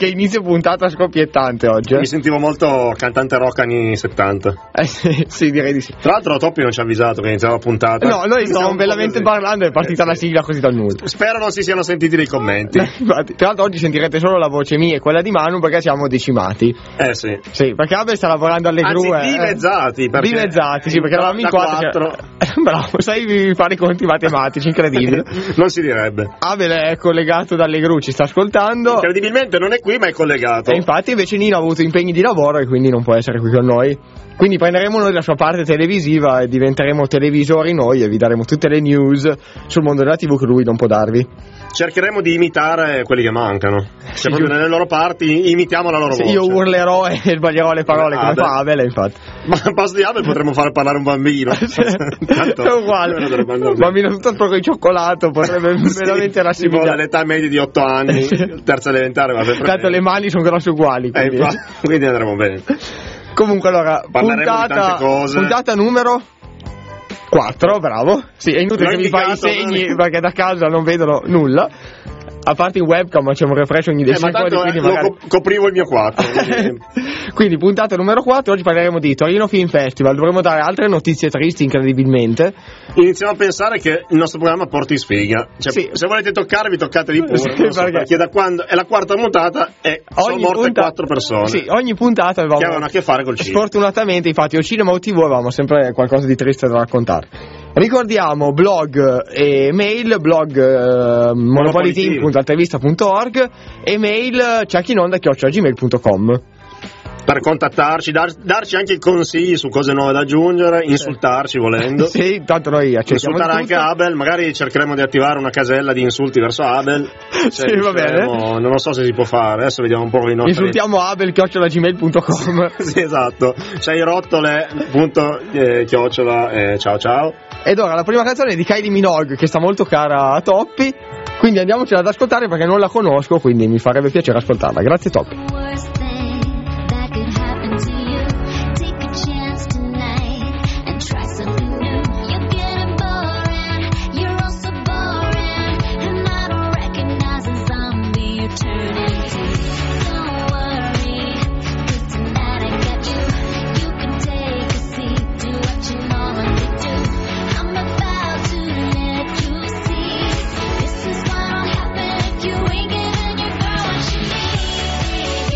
inizio puntata scoppiettante oggi. Mi sentivo molto cantante rock anni 70. Sì, direi di sì. Tra l'altro Toppi non ci ha avvisato che iniziava la puntata. No, noi stiamo bellamente parlando, è partita la sigla così dal nulla. Spero non si siano sentiti dei commenti. Infatti, tra l'altro oggi sentirete solo la voce mia e quella di Manu perché siamo decimati. Sì. Sì, perché Abel sta lavorando alle gru. Dimezzati. Dimezzati, sì, perché eravamo in 4. Bravo, sai fare i conti matematici, incredibile. Non si direbbe. Abel è collegato dalle gru, ci sta ascoltando. Incredibilmente non è qui ma è collegato. E infatti invece Nino ha avuto impegni di lavoro e quindi non può essere qui con noi. Quindi prenderemo noi la sua parte televisiva e diventeremo televisori noi e vi daremo tutte le news sul mondo della TV che lui non può darvi. Cercheremo di imitare quelli che mancano. Cioè proprio nelle loro parti imitiamo la loro voce. Io urlerò e sbaglierò le parole come fa Abel, infatti. Ma al posto di Abel potremmo far parlare un bambino. Tanto, è uguale. Un bambino tutto sporco di cioccolato potrebbe veramente rassegnare. Tipo all'età media di 8 anni, terza elementare va sempre. Tanto le mani sono grosse uguali. Quindi andremo bene. Comunque allora, puntata numero 4, bravo. Sì, è inutile che mi fai i segni perché da casa non vedono nulla. A parte in webcam, ma c'è un refresh ogni 10 secondi. Quindi magari coprivo il mio 4. Quindi puntata numero 4. Oggi parleremo di Torino Film Festival. Dovremo dare altre notizie tristi, incredibilmente. Iniziamo a pensare che il nostro programma porti sfiga. Cioè, sì. Se volete toccarvi, toccatevi pure. Sì, perché da quando è la quarta puntata e sono morte 4 persone. Sì, ogni puntata che avevano a che fare col cinema. Sfortunatamente, infatti, o cinema o TV avevamo sempre qualcosa di triste da raccontare. Ricordiamo blog e mail, blog monopoliteam.altavista.org e mail ciachinonda@gmail.com per contattarci, darci anche consigli su cose nuove da aggiungere, insultarci volendo. Sì, tanto noi accettiamo insultare anche Abel, magari cercheremo di attivare una casella di insulti verso Abel. Sì, va bene. Non lo so se si può fare, adesso vediamo un po' i nostri. Insultiamo Abel@gmail.com. Sì, esatto. Sei rottole @, ciao. Ed ora la prima canzone è di Kylie Minogue che sta molto cara a Toppi, quindi andiamocela ad ascoltare perché non la conosco, quindi mi farebbe piacere ascoltarla. Grazie Toppi. This is what'll happen if you ain't giving your girl what she needs.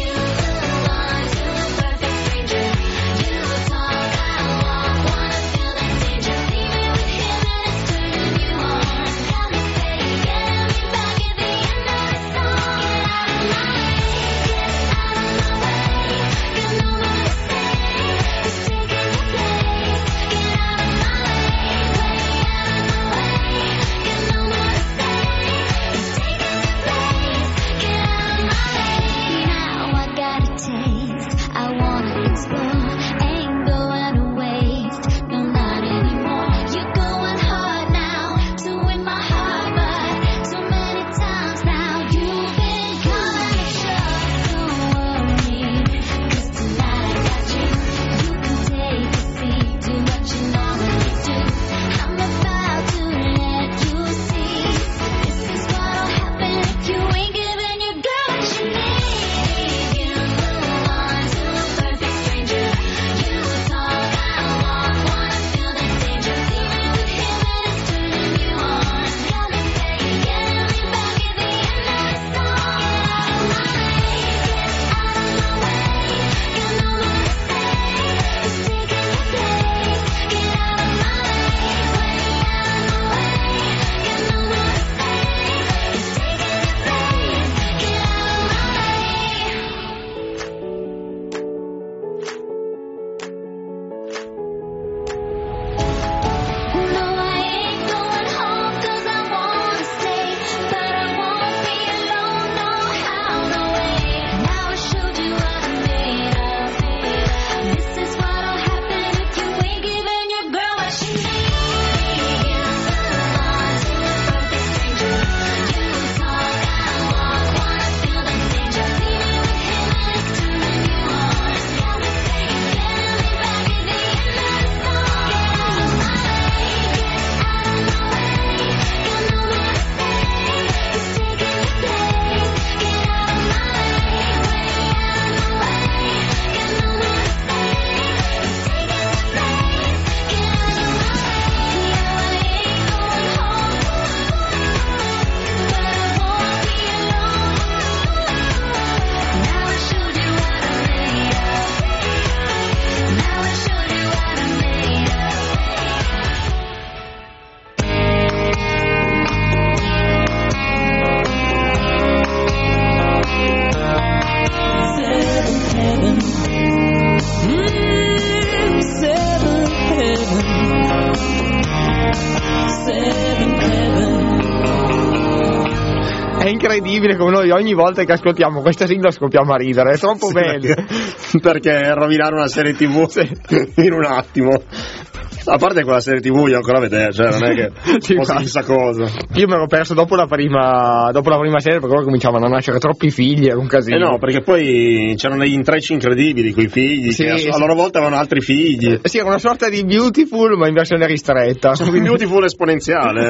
incredibile come noi ogni volta che ascoltiamo questa sigla scoppiamo a ridere, è troppo bello. Perché rovinare una serie TV in un attimo. A parte quella serie TV io ancora a vedere, cioè non è che fosse chissà cosa. Io me l'ho perso dopo la prima serie, perché poi cominciavano a nascere troppi figli, era un casino. No, perché poi c'erano degli intrecci incredibili con i figli, che a loro volta avevano altri figli. Sì, era una sorta di Beautiful ma in versione ristretta. Sono Beautiful esponenziale,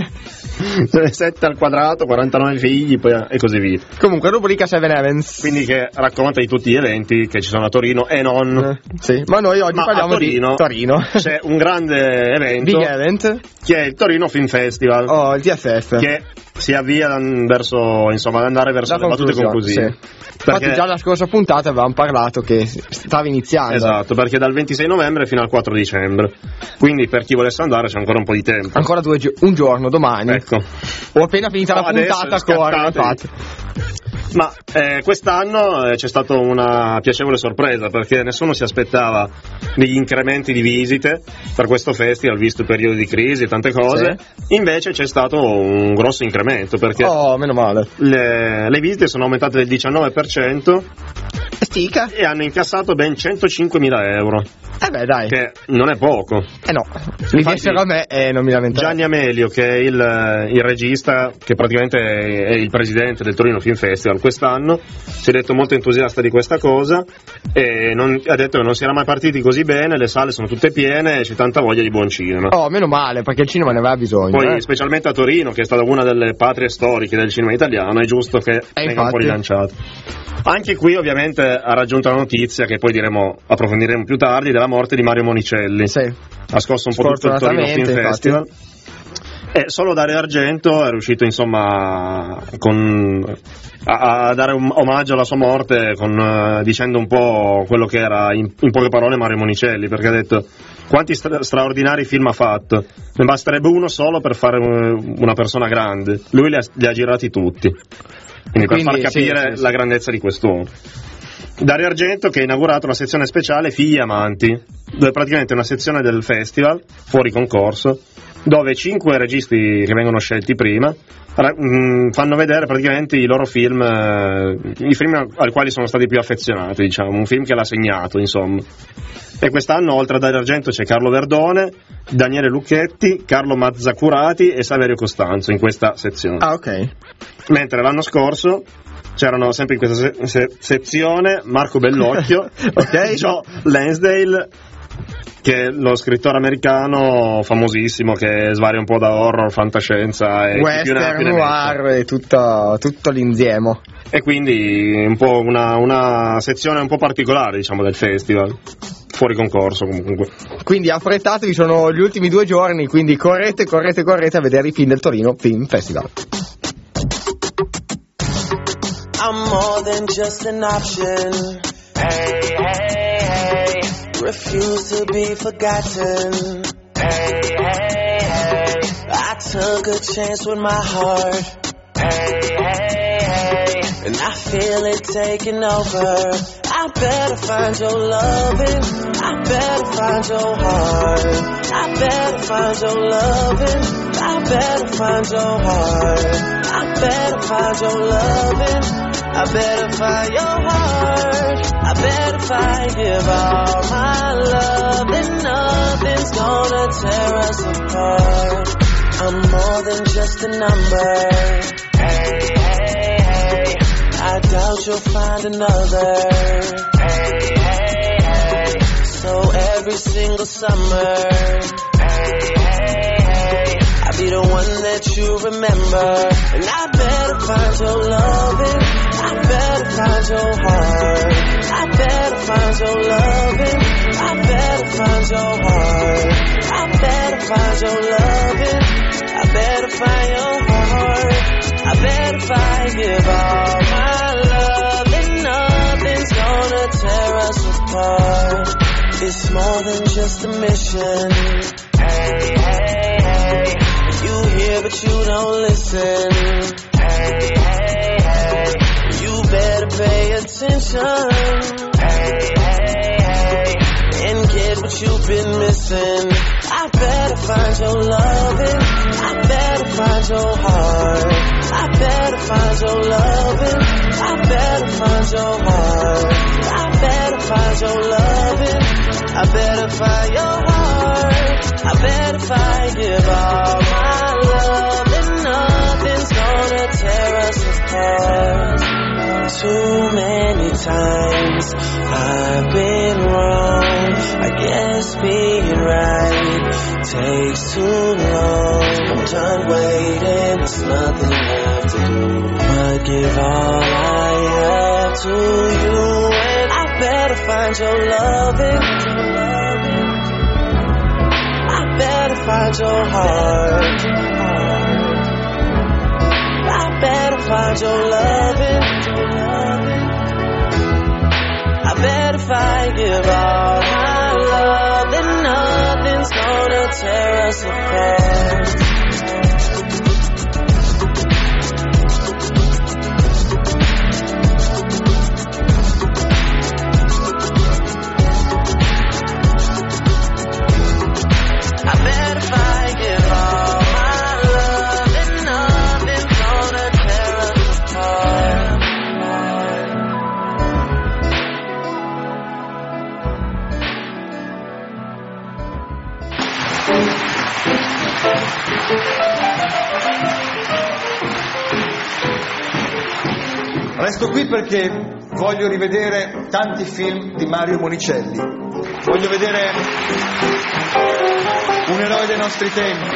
7 al quadrato, 49 figli e così via. Comunque rubrica Seven Events, quindi che racconta di tutti gli eventi che ci sono a Torino e non. Sì, ma noi oggi parliamo di Torino. C'è un grande evento, big event, che è il Torino Film Festival. Oh, il TFF, che si avvia verso, insomma, ad andare verso le battute conclusive. Sì. Infatti già la scorsa puntata avevamo parlato che stava iniziando. Esatto, perché dal 26 novembre fino al 4 dicembre. Quindi per chi volesse andare c'è ancora un po' di tempo. Ancora un giorno, domani. Ecco. Ho appena finita la puntata, corre, infatti. Ma quest'anno c'è stata una piacevole sorpresa, perché nessuno si aspettava degli incrementi di visite per questo festival, visto il periodo di crisi e tante cose. Sì. Invece c'è stato un grosso incremento, perché meno male. Le visite sono aumentate del 19%. Stica. E hanno incassato ben 105.000 euro. Beh, dai. Che non è poco. No, li dessero a me e non mi lamenterò. Gianni Amelio, che è il regista, che praticamente è il presidente del Torino Film Festival quest'anno, si è detto molto entusiasta di questa cosa e ha detto che non si era mai partiti così bene, le sale sono tutte piene e c'è tanta voglia di buon cinema. Meno male, perché il cinema ne aveva bisogno. Poi specialmente a Torino, che è stata una delle patrie storiche del cinema italiano, è giusto che venga un po' rilanciato. Anche qui ovviamente ha raggiunto la notizia, che poi approfondiremo più tardi, della morte di Mario Monicelli. Sì. Ha scosso un po' tutto il Torino Film Festival. E solo Dario Argento è riuscito, insomma, a dare un omaggio alla sua morte dicendo un po' quello che era in poche parole Mario Monicelli, perché ha detto: quanti straordinari film ha fatto, ne basterebbe uno solo per fare una persona grande, lui li ha girati tutti. Quindi per far capire la grandezza di quest'uomo. Dario Argento, che ha inaugurato una sezione speciale Figli e Amanti, dove praticamente è una sezione del festival fuori concorso, dove 5 registi che vengono scelti prima fanno vedere praticamente i loro film, i film ai quali sono stati più affezionati, diciamo, un film che l'ha segnato, insomma. E quest'anno oltre a Dario Argento c'è Carlo Verdone, Daniele Lucchetti, Carlo Mazzacurati e Saverio Costanzo in questa sezione. Ok. Mentre l'anno scorso c'erano sempre in questa sezione Marco Bellocchio, okay. Joe Lansdale, che è lo scrittore americano famosissimo che svaria un po' da horror, fantascienza e western, noir e tutto l'insieme. E quindi un po' una sezione un po' particolare, diciamo, del festival, fuori concorso comunque. Quindi affrettatevi, sono gli ultimi 2 giorni, quindi correte a vedere i film del Torino Film Festival. I'm more than just an option. Hey, hey, hey. Refuse to be forgotten. Hey, hey, hey. I took a chance with my heart. Hey, hey, hey. And I feel it taking over. I better find your loving. I better find your heart. I better find your loving. I better find your heart. I better find your loving. I better find your heart. I better if I give all my love, then nothing's gonna tear us apart. I'm more than just a number. Hey, hey, hey. I doubt you'll find another. Hey, hey, hey. So every single summer, hey, hey, hey, I'll be the one that you remember. And I better find your loving. I better find your heart. I better find your loving. I better find your heart. I better find your loving. I better find your heart. I better if I give all my love, then nothing's gonna tear us apart. It's more than just a mission. Hey, hey, hey. You hear but you don't listen. Hey, hey, hey. You better pay attention. Hey, hey, hey. And get what you've been missing. I better find your loving. I better find your heart. I better find your loving. I better find your heart. I better find your loving. I better find your heart. I better find, give all my love, and nothing's gonna tear us apart. Too many times I've been wrong. I guess being right takes too long. I'm done waiting, there's nothing left to do but give all I have to you. And I better find your loving. I better find your heart. I better find your loving. I better find, give all my love, and nothing's gonna tear us apart. I better find, give all my love, and nothing's gonna tear us apart. Resto qui perché voglio rivedere tanti film di Mario Monicelli. Voglio vedere un eroe dei nostri tempi.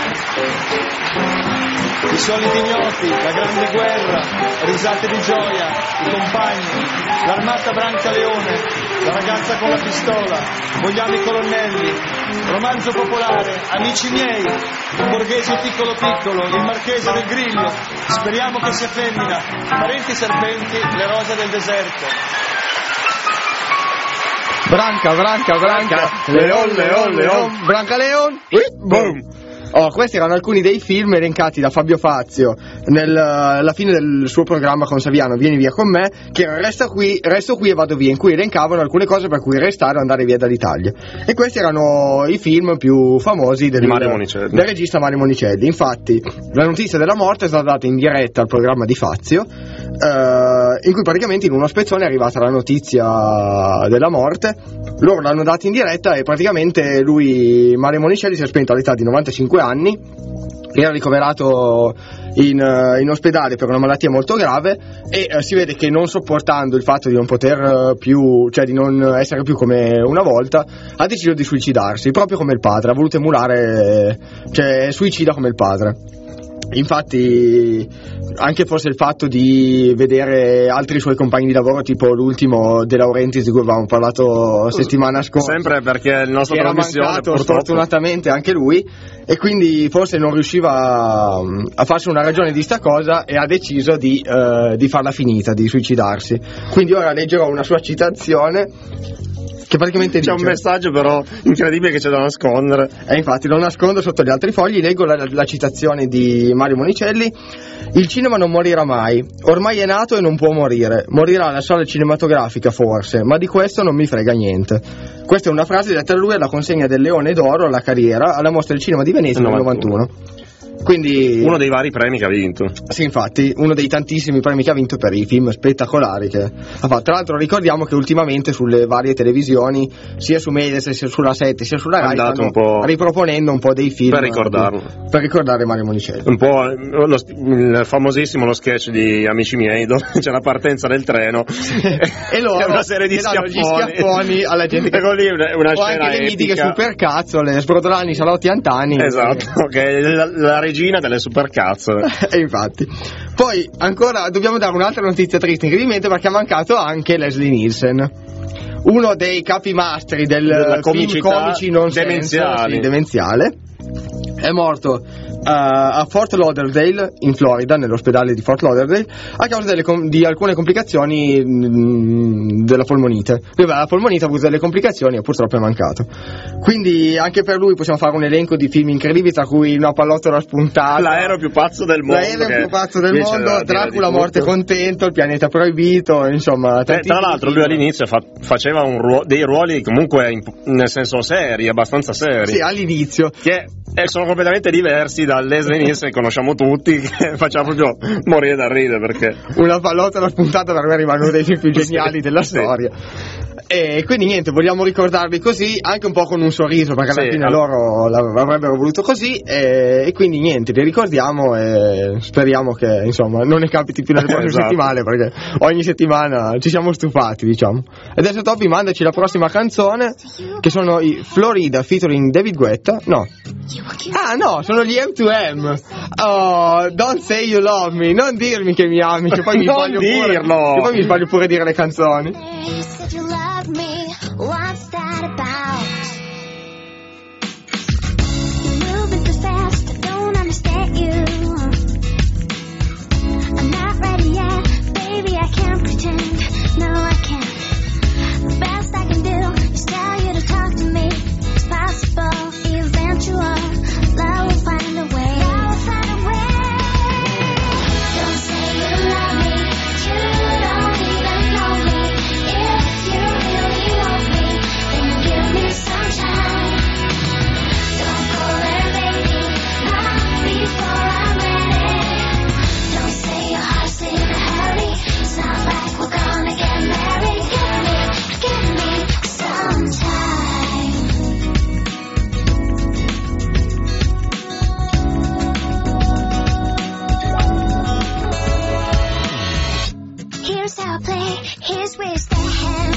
I soliti ignoti, la grande guerra, risate di gioia, i compagni, l'armata Brancaleone, la ragazza con la pistola, vogliamo i colonnelli, romanzo popolare, amici miei, un borghese piccolo piccolo, il marchese del Griglio, speriamo che sia femmina, parenti serpenti, le rose del deserto. Branca, Leon, Brancaleon, boom. Oh, questi erano alcuni dei film elencati da Fabio Fazio alla fine del suo programma con Saviano, Vieni via con me, che era resto qui e vado via, in cui elencavano alcune cose per cui restare o andare via dall'Italia. E questi erano i film più famosi del regista Mario Monicelli. Infatti la notizia della morte è stata data in diretta al programma di Fazio, in cui praticamente in uno spezzone è arrivata la notizia della morte. Loro l'hanno data in diretta e praticamente Mario Monicelli, si è spento all'età di 95 anni, era ricoverato in ospedale per una malattia molto grave e si vede che, non sopportando il fatto di non poter più, cioè di non essere più come una volta, ha deciso di suicidarsi, proprio come il padre, ha voluto emulare, cioè suicida come il padre. Infatti anche forse il fatto di vedere altri suoi compagni di lavoro, tipo l'ultimo De Laurentiis di cui avevamo parlato settimana scorsa, sempre perché il nostro era mancato sfortunatamente anche lui, e quindi forse non riusciva a farsi una ragione di sta cosa e ha deciso di farla finita, di suicidarsi. Quindi ora leggerò una sua citazione che praticamente c'è dice, un messaggio però incredibile che c'è da nascondere, e infatti lo nascondo sotto gli altri fogli. Leggo la citazione di Mario Monicelli: il cinema non morirà mai, ormai è nato e non può morire, morirà la sala cinematografica forse, ma di questo non mi frega niente. Questa è una frase detta da lui alla consegna del Leone d'Oro alla carriera alla Mostra del Cinema di Venezia nel 91. Quindi uno dei vari premi che ha vinto. Sì, infatti, uno dei tantissimi premi che ha vinto per i film spettacolari che ha fatto. Tra l'altro ricordiamo che ultimamente sulle varie televisioni, sia su Mediaset, sia sulla 7, sia sulla Rai, stanno riproponendo un po' dei film per ricordarlo, per ricordare Mario Monicelli. Un po' il famosissimo lo sketch di Amici miei, dove c'è la partenza del treno e loro una serie di schiaffoni alla gente che lì una o scena anche le mitiche epica. supercazzole, sbrodolani, Salotti, Antani. Esatto, che la regina delle supercazzole. E infatti poi ancora dobbiamo dare un'altra notizia triste incredibilmente, perché ha mancato anche Leslie Nielsen, uno dei capimastri del film comici non demenziale. È morto a Fort Lauderdale in Florida, nell'ospedale di Fort Lauderdale, a causa di alcune complicazioni della polmonite. Lui aveva la polmonite, ha avuto delle complicazioni e purtroppo è mancato. Quindi anche per lui possiamo fare un elenco di film incredibili, tra cui Una pallottola spuntata, L'aereo più pazzo del mondo, Dracula morte contento, Il pianeta proibito, insomma tra l'altro lui all'inizio faceva dei ruoli comunque nel senso seri, abbastanza seri. Sì, all'inizio, che sono completamente diversi da Leslie Nielsen che conosciamo tutti, che facciamo proprio morire da ridere, perché una pallottola spuntata per me rimane uno dei film più geniali della storia. E quindi niente, vogliamo ricordarvi così, anche un po' con un sorriso, perché alla fine loro avrebbero voluto così, e quindi niente, li ricordiamo e speriamo che insomma non ne capiti più nelle prossime settimane, perché ogni settimana ci siamo stufati, diciamo. E adesso Toby, mandaci la prossima canzone, che sono i Florida featuring David Guetta. No, sono gli M2M. Oh, don't say you love me, non dirmi che mi ami, che poi mi sbaglio pure a dire le canzoni. Me, what's that about? You're moving too fast, I don't understand you. I'm not ready yet, baby, I can't pretend. No, I can't. The best I can do is tell you to talk to me. It's possible, eventual, love will find a way. Don't say you love me, you don't even know me. If you really love me, then give me some time. Don't call her baby, not before I'm ready. Don't say your heart's in a hurry, it's not like we're gonna get married. Give me some time. Here's how I play, here's where you stand.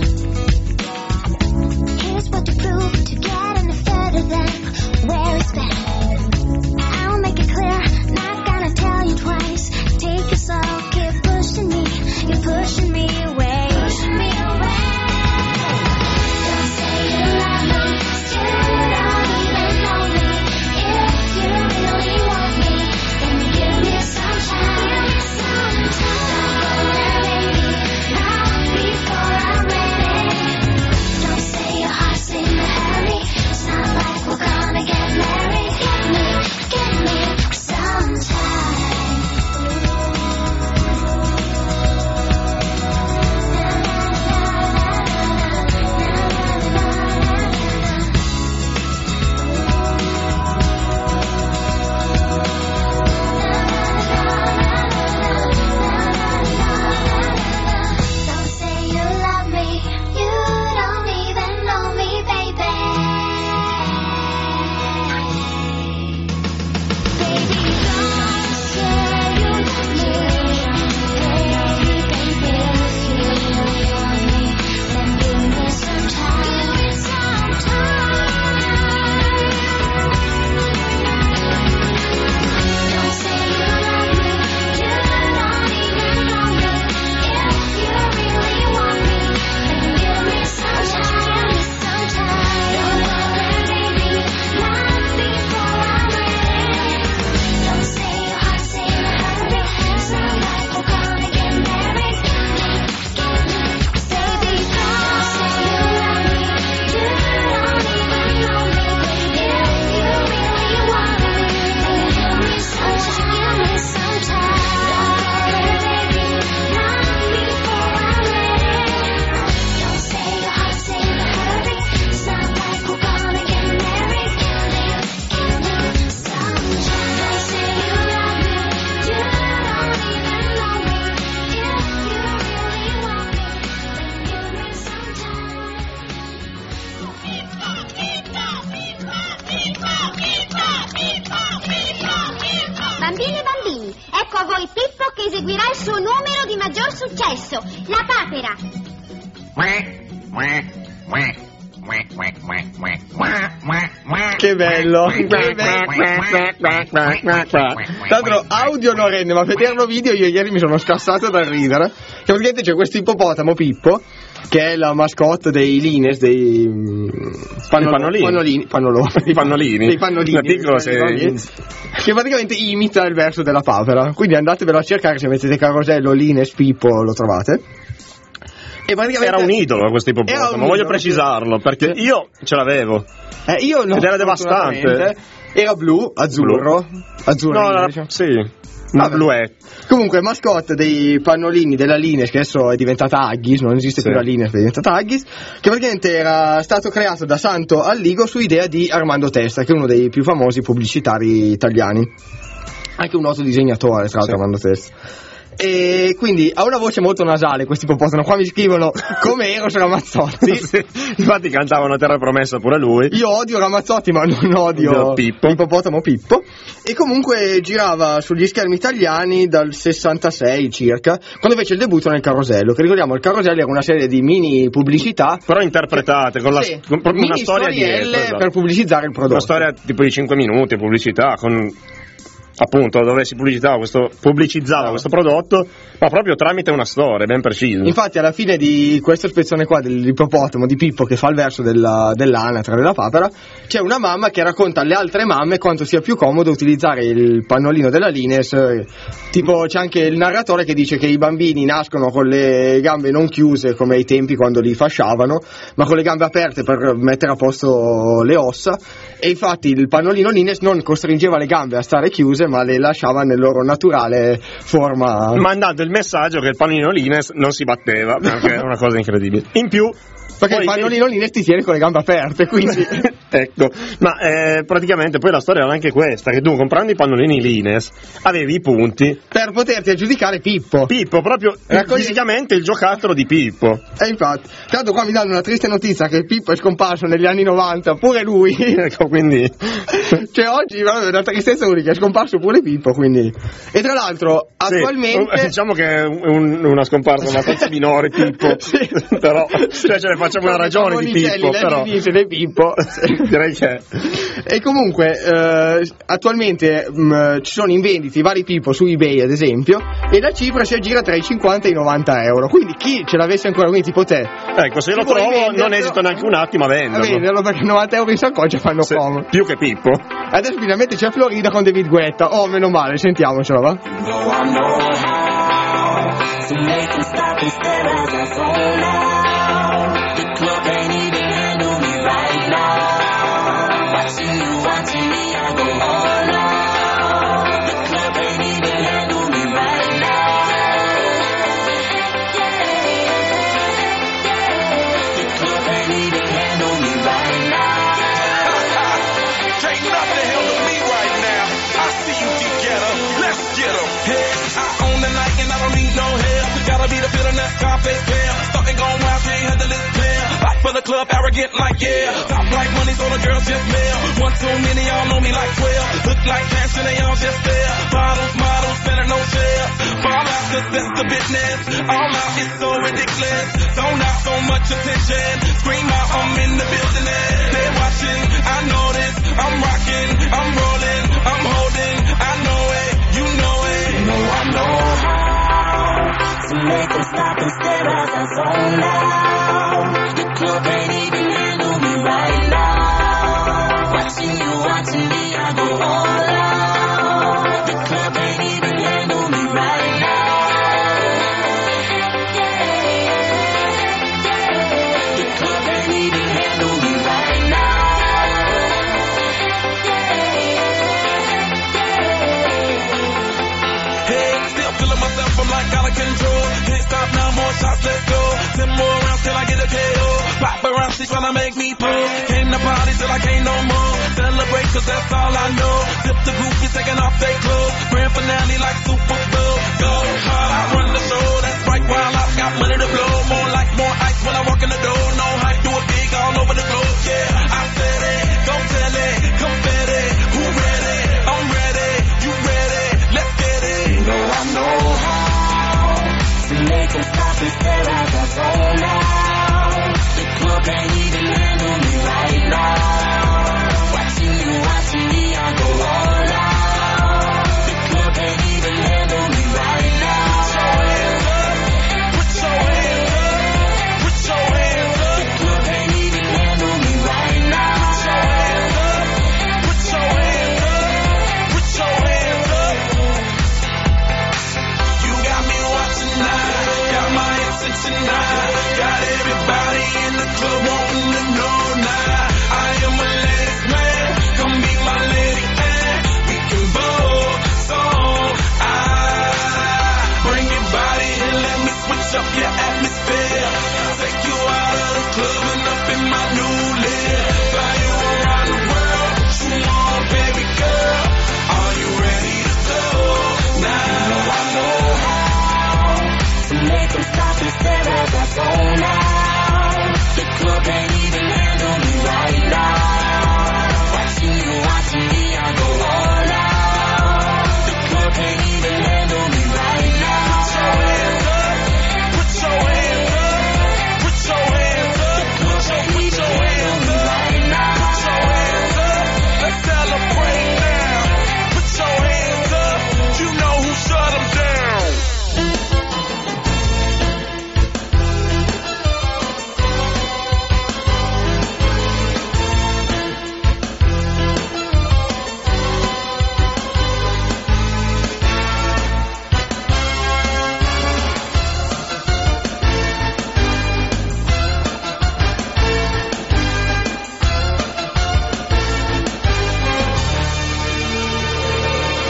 Here's what to prove to get any further than where it's been. I'll make it clear, not gonna tell you twice. Take it slow, keep pushing me, you're pushing me away. Pushing me away. Don't say you love me, you don't even know me. If you really want me, then give me some time. Don't go there, baby, not before I'm ready. Don't say your heart's in a hurry, it's not like we're gonna get married. Give me some time. Don't say you love me, you don't even know me, baby. Baby, don't say you love me, baby. If you really want me, then give me some time. Give me some time. Don't say you love me, you don't even know me. If you really want me, then give me some time. Give me some time. Don't go there, baby, not before I'm ready. Don't say your heart's in a hurry, it's not like we're gonna get married. Baby, don't say you love me, you don't even know me. If you really want me, then give me some time. Give me some time. Don't go there, baby, not before I'm ready. Don't say your heart's in a hurry, it's not like we're gonna get married. Give me some time. Don't say you love me, you don't even know me. If you really want me, then give me some Bambine e bambini, ecco a voi Pippo che eseguirà il suo numero di maggior successo, la papera. Che bello, che bello. Tra l'altro audio non rende, ma vederlo video io ieri mi sono scassato dal ridere. Che praticamente c'è questo ippopotamo Pippo, che è la mascotte dei Lines, dei pannolini. Che praticamente imita il verso della papera. Quindi andatevelo a cercare, se mettete Carosello, Lines, Pippo lo trovate. E praticamente era un idolo questo ippopotamo, voglio precisarlo, perché io ce l'avevo. Io no, ed era devastante. Era blu, azzurro. No, sì. Bluette. Comunque, mascotte dei pannolini della Lines, che adesso è diventata Huggies, non esiste più la Lines, è diventata Huggies, che praticamente era stato creato da Santo Alligo su idea di Armando Testa, che è uno dei più famosi pubblicitari italiani, anche un noto disegnatore, tra l'altro, Armando Testa. E quindi ha una voce molto nasale questo ippopotamo. Qua mi scrivono come Eros Ramazzotti. Sì, infatti cantavano Terra Promessa pure lui. Io odio Ramazzotti, ma non odio Pippo. Ippopotamo Pippo. E comunque girava sugli schermi italiani dal 66 circa, quando fece il debutto nel Carosello, che ricordiamo, il Carosello era una serie di mini pubblicità però interpretate con la proprio una storia dietro, esatto, per pubblicizzare il prodotto. Una storia tipo di 5 minuti, pubblicità con, appunto, dove si pubblicizzava questo prodotto, ma proprio tramite una storia ben precisa. Infatti alla fine di questa spezzone qua dell'ippopotamo di Pippo, che fa il verso dell'anatra della papera, c'è una mamma che racconta alle altre mamme quanto sia più comodo utilizzare il pannolino della Lines. Tipo c'è anche il narratore che dice che i bambini nascono con le gambe non chiuse come ai tempi quando li fasciavano, ma con le gambe aperte per mettere a posto le ossa, e infatti il pannolino Lines non costringeva le gambe a stare chiuse, ma le lasciava nel loro naturale forma, mandando il messaggio che il pannolino Lines non si batteva, perché è una cosa incredibile. In più, perché il pannolino Lines ti tiene con le gambe aperte, quindi ecco, ma praticamente poi la storia era anche questa, che tu comprando i pannolini Lines avevi i punti per poterti aggiudicare Pippo, proprio fisicamente il giocattolo di Pippo. E infatti, tanto qua mi danno una triste notizia che Pippo è scomparso negli anni 90, pure lui. Ecco, quindi cioè oggi è una tristezza unica, è scomparso pure Pippo, quindi. E tra l'altro attualmente diciamo che è una scomparsa abbastanza minore Pippo, sì. Però cioè ce ne facciamo una ragione di Pippo, però di Pippo. Direi che e comunque attualmente ci sono in vendita i vari Pippo su eBay ad esempio, e la cifra si aggira tra i 50 e i 90 euro, quindi chi ce l'avesse ancora, quindi tipo te, ecco, se lo trovo non esito neanche un attimo a venderlo, perché 90 euro in saccoccia fanno comodo, più che Pippo. Adesso finalmente c'è Florida con David Guetta, oh meno male, sentiamocelo, va? For the club, arrogant like yeah. Top like money, so the girls just mail. One too many, y'all know me like 12. Look like cash and they all just there. Bottles, models, better no share. Fall out, cause that's the business. All out, it's so ridiculous. Don't out so much attention. Scream out, I'm in the building. They're watching, I know this. I'm rocking, I'm rolling, I'm holding. I know it, you know it. You know I know how to make them stop and stare as I zone out. Club ain't even handle me right now. Watching me, I go all out. The club ain't even handle me right now. The club ain't even handle me right now. Hey, still feeling myself, I'm like out of control. Can't stop now, more shots, let's go. 10 more rounds till I get a KO. Paparazzi tryna make me pull. Came to party till I can't no more. Celebrate cause that's all I know. Tip the groupies taking off their clothes. Grand finale like Super Bowl. Go hard, I run the show. That's right, while I've got money to blow. More like more ice when I walk in the door. No hype, do it big all over the globe. Yeah, I said it, go tell it, confetti. Who ready? I'm ready, you ready? Let's get it. You know I know how to make them stop and stare as I zone out. The club ain't even handle me right now. Watching me, I go all out. The club ain't even handle me right now. Put your hands up,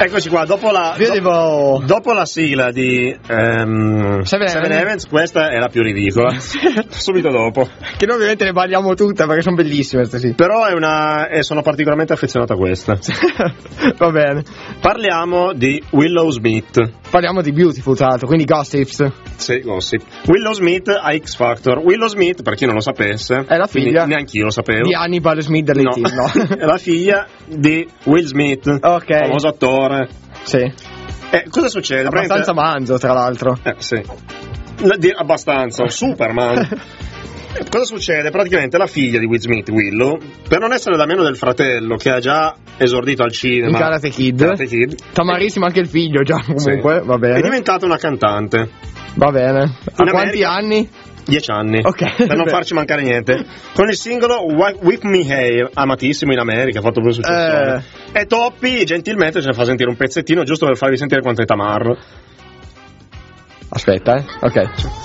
Eccoci qua, dopo la sigla di Seven Heavens, questa è la più ridicola. Subito dopo. Che noi ovviamente ne balliamo tutte perché sono bellissime queste, sì. Però sono particolarmente affezionato a questa. Va bene. Parliamo di Willow Smith. Parliamo di Beautiful, tra l'altro, quindi Gossips. Sì, Gossip. Willow Smith a X Factor. Willow Smith, per chi non lo sapesse, è la figlia, neanch'io lo sapevo, di Hannibal Smith dell'E.T. No. È la figlia di Will Smith, famoso attore. Sì. Cosa succede? Abbastanza manzo, tra l'altro. Sì. Abbastanza, Superman. Cosa succede? Praticamente la figlia di Will Smith, Willow, per non essere da meno del fratello che ha già esordito al cinema in Karate Kid. Tamarissimo anche il figlio già, comunque, sì. Va bene. È diventata una cantante. Va bene. A quanti anni? 10 anni. Ok. Per non farci mancare niente. Con il singolo Whip Me Hair, amatissimo in America, ha fatto pure successo. E Toppy gentilmente ce ne fa sentire un pezzettino, giusto per farvi sentire quanto è tamarro. Aspetta, ok.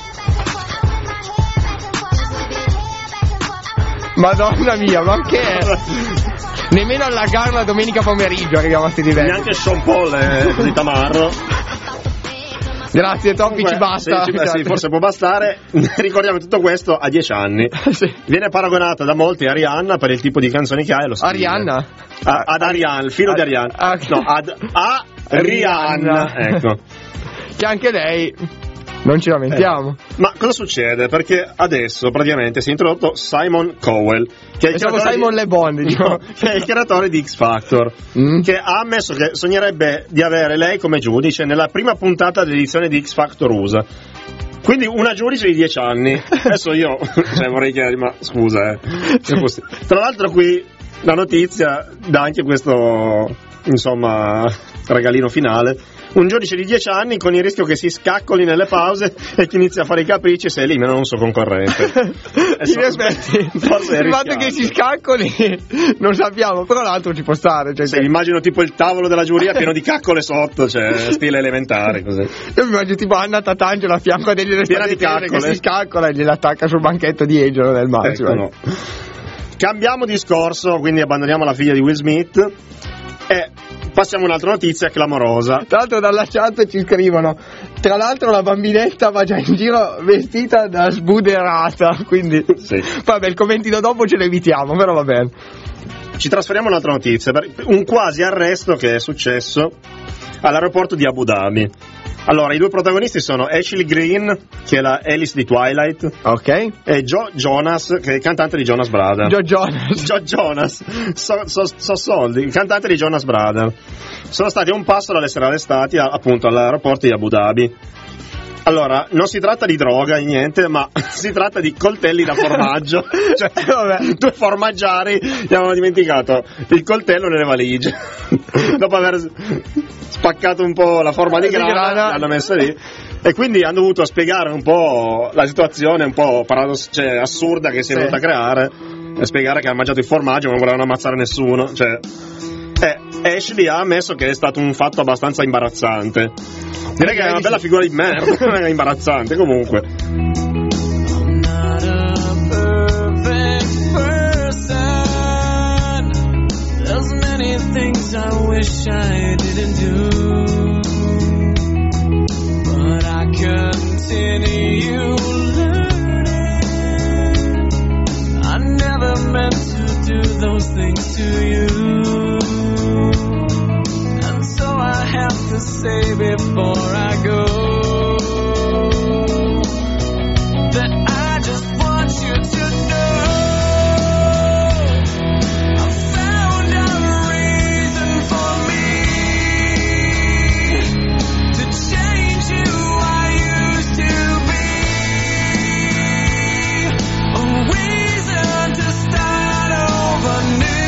Madonna mia, ma che è? Nemmeno alla Garla domenica pomeriggio arriviamo a sti livelli. Neanche Sean Paul è così tamarro. Grazie Toppy, ci basta. Sì, forse può bastare. Ricordiamo tutto questo a 10 anni. Sì. Viene paragonata da molti a Rihanna per il tipo di canzoni che ha e lo stile. Arianna? Ad Arianna, il filo di Arianna. Okay. No, a Rihanna. Ecco. Che anche lei... Non ci lamentiamo. Ma cosa succede? Perché adesso praticamente si è introdotto Simon Cowell, che è Simon Le Bon, diciamo. Che è il creatore di X Factor, che ha ammesso che sognerebbe di avere lei come giudice nella prima puntata dell'edizione di X Factor USA. Quindi una giudice di 10 anni. Adesso io vorrei chiedere, ma scusa, Tra l'altro qui la notizia dà anche questo, insomma, regalino finale. Un giudice di 10 anni con il rischio che si scaccoli nelle pause e che inizi a fare i capricci se eliminano un suo concorrente. Forse il fatto che si scaccoli non sappiamo, però l'altro ci può stare. Sì, immagino tipo il tavolo della giuria pieno di caccole sotto, stile elementare così. Io mi immagino tipo Anna Tatangelo a fianco a degli di caccole che si scaccola e gliel'attacca sul banchetto di Angelo nel maggio. No. Cambiamo discorso, quindi abbandoniamo la figlia di Will Smith e passiamo a un'altra notizia clamorosa. Tra l'altro dalla chat ci scrivono: tra l'altro la bambinetta va già in giro vestita da sbuderata, quindi sì. Vabbè, il commentino dopo ce lo evitiamo, però va bene. Ci trasferiamo a un'altra notizia, un quasi arresto che è successo all'aeroporto di Abu Dhabi. Allora, i due protagonisti sono Ashley Greene, che è la Alice di Twilight, ok, e Joe Jonas, che è il cantante di Jonas Brothers. Joe Jonas, soldi, il cantante di Jonas Brothers. Sono stati a un passo dall'essere arrestati appunto all'aeroporto di Abu Dhabi. Allora, non si tratta di droga, niente, ma si tratta di coltelli da formaggio. Due formaggiari gli avevano dimenticato il coltello nelle valigie. Dopo aver spaccato un po' la forma di grana, l'hanno messa lì. E quindi hanno dovuto spiegare un po' la situazione un po' assurda che si è venuta a creare, e spiegare che hanno mangiato il formaggio ma non volevano ammazzare nessuno. Ashley ha ammesso che è stato un fatto abbastanza imbarazzante. Direi che è una bella figura di merda, non è imbarazzante comunque. I'm not a perfect person. There's many things I wish I didn't do, but I continue learning. I never meant to do those things to you, and so I have to say before I go that I just want you to know I found a reason for me to change who I used to be, a reason to start over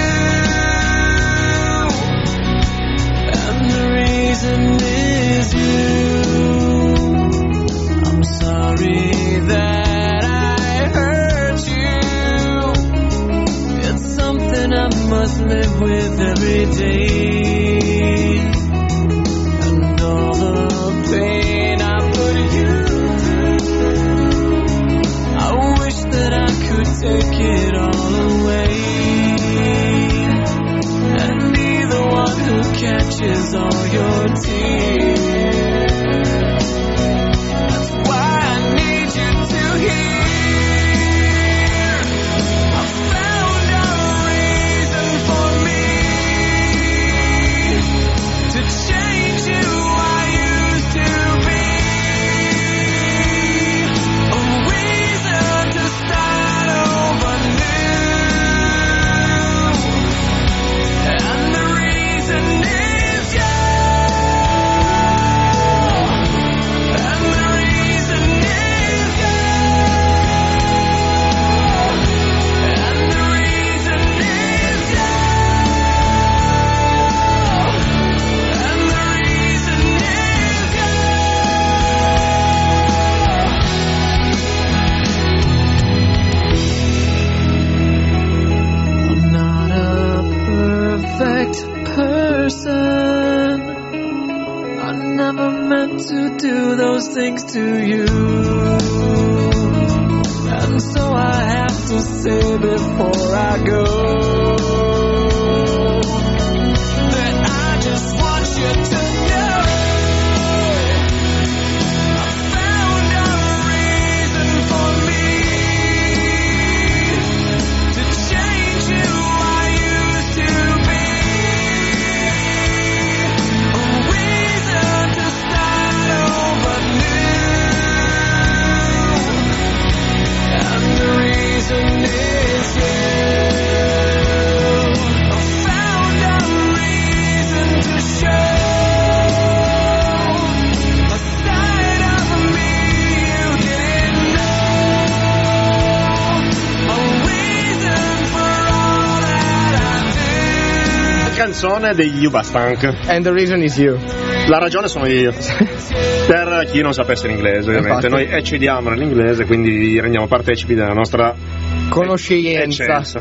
new, and the reason is you. I'm sorry that I hurt you. It's something I must live with every day, and all the pain I put you through, I wish that I could take it all away, and be the one who catches all your do those things to you. And so I have to say before I go that I just want you to know I found a reason for me to change who I used to be. A reason to start over new. And the reason is you. I found a reason to show a side of me you didn't know. A reason for all that I do. Canzone degli Yubastank. And the reason is you. La ragione sono io. Per chi non sapesse l'inglese, ovviamente. Infatti. Noi eccediamo nell'inglese, quindi rendiamo partecipi della nostra Conoscenza. eccellenza.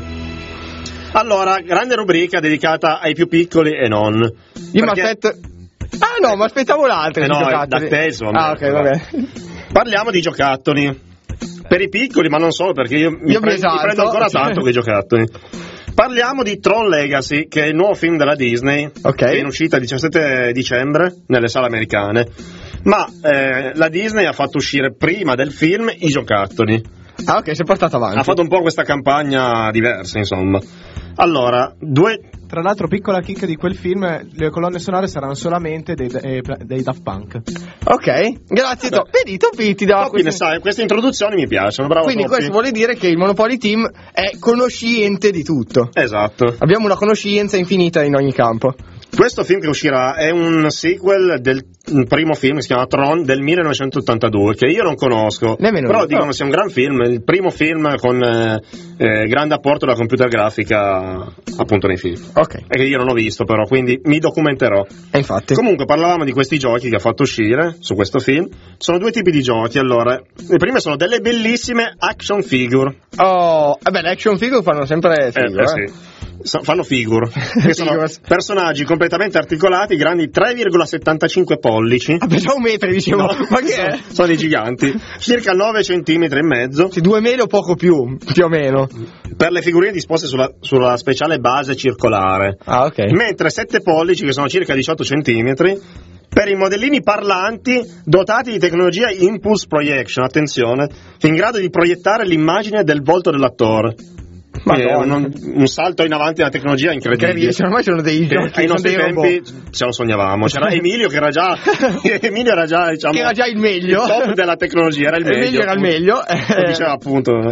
Allora, grande rubrica dedicata ai più piccoli e non. Io mi Perché- aspetto. Ah no, ma aspettavo l'altro. no, giocattoli. da te, insomma. Ah, ok, vabbè. Parliamo di giocattoli. Per i piccoli, ma non solo, perché io mi esalto. prendo ancora tanto quei giocattoli. Parliamo di Tron Legacy, che è il nuovo film della Disney, Ok. che è in uscita il 17 dicembre nelle sale americane. Ma la Disney ha fatto uscire prima del film i giocattoli. Ah, ok, si è portato avanti. Ha fatto un po' questa campagna diversa, insomma. Allora, Tra l'altro, piccola chicca di quel film, le colonne sonore saranno solamente dei Daft Punk. Ok, grazie. Vedi, Topi ti dà Topi ne sai, queste introduzioni mi piacciono, bravo Quindi Topi. questo vuole dire che il Monopoly Team è conosciente di tutto. Esatto. Abbiamo una conoscenza infinita in ogni campo. Questo film che uscirà è un sequel del primo film che si chiama Tron del 1982, che io non conosco, Nemmeno però io. dicono sia un gran film, il primo film con grande apporto della computer grafica appunto nei film. Ok, E che io non ho visto però, quindi mi documenterò. e infatti. Comunque parlavamo di questi giochi che ha fatto uscire su questo film. Sono due tipi di giochi. Allora, le prime sono delle bellissime action figure. Oh, vabbè, le action figure fanno sempre figo, Sì. Fanno figure, che sono Figures. personaggi completamente articolati, grandi 3,75 pollici. Ah, pensavo metri, dicevo, No, ma che è? sono dei giganti, circa 9 centimetri e mezzo. Sì, 2 mele o poco più o meno. Per le figurine disposte sulla speciale base circolare, Ah, ok. mentre 7 pollici, che sono circa 18 centimetri, per i modellini parlanti dotati di tecnologia Impulse Projection, attenzione, in grado di proiettare l'immagine del volto dell'attore. Madonna. Un salto in avanti della tecnologia incredibile. Cioè, ormai sono dei giochi, ai sono nostri dei tempi robot. ce lo sognavamo. C'era Emilio che era già diciamo, Che era già il meglio. il top della tecnologia, era il meglio. meglio era il meglio. Lo diceva appunto.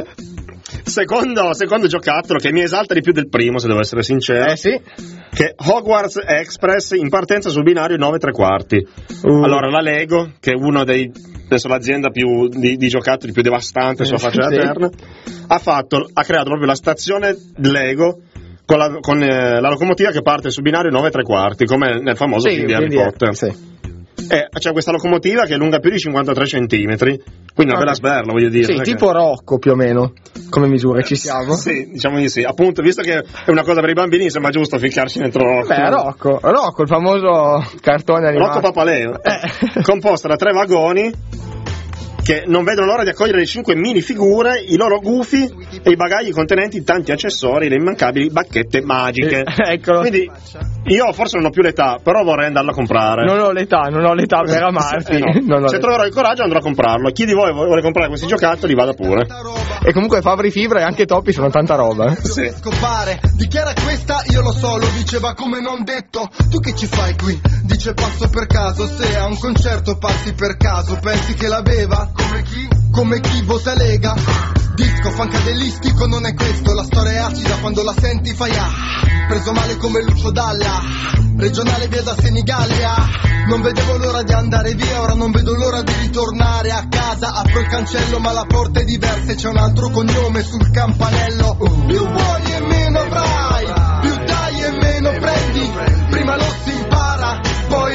Secondo giocattolo che mi esalta di più del primo, se devo essere sincero, Sì. che è Hogwarts Express in partenza sul binario 9 3/4. Allora la Lego, che è uno dei, penso l'azienda più di giocattoli più devastante sulla faccia Sì. della terra, ha creato proprio la stazione Lego con la locomotiva che parte sul binario 9 3/4, come nel famoso film di Harry Potter. Sì. C'è questa locomotiva che è lunga più di 53 centimetri, quindi una bella sberla, voglio dire. Sì, non è tipo Rocco più o meno, come misure, ci siamo? Sì, diciamo di sì. Appunto, visto che è una cosa per i bambini, sembra giusto ficcarci dentro Rocco. Beh, Rocco, il famoso cartone animato. Rocco Papaleo, composta da 3 vagoni che non vedono l'ora di accogliere le 5 minifigure, i loro gufi e i bagagli contenenti tanti accessori e le immancabili bacchette magiche. Eccolo. Quindi io forse non ho più l'età, però vorrei andarla a comprare. Non ho l'età per amarti. No. Non ho Se l'età. troverò il coraggio andrò a comprarlo. Chi di voi vuole comprare questi giocattoli vada pure. E comunque Fabri Fibra e anche Topi sono tanta roba. Sì. Scopare, dichiara questa, io lo so, lo diceva come non detto. Tu che ci fai qui? Dice passo per caso, se a un concerto passi per caso, pensi che la beva? Come chi? Come chi vota Lega? Disco fancadelistico non è questo, la storia è acida quando la senti fai preso male come Lucio Dalla, regionale via da Senigallia. Non vedevo l'ora di andare via, ora non vedo l'ora di ritornare a casa. Apro il cancello ma la porta è diversa e c'è un altro cognome sul campanello. Più vuoi e meno avrai, più dai e meno prendi. Prima lo si impara, poi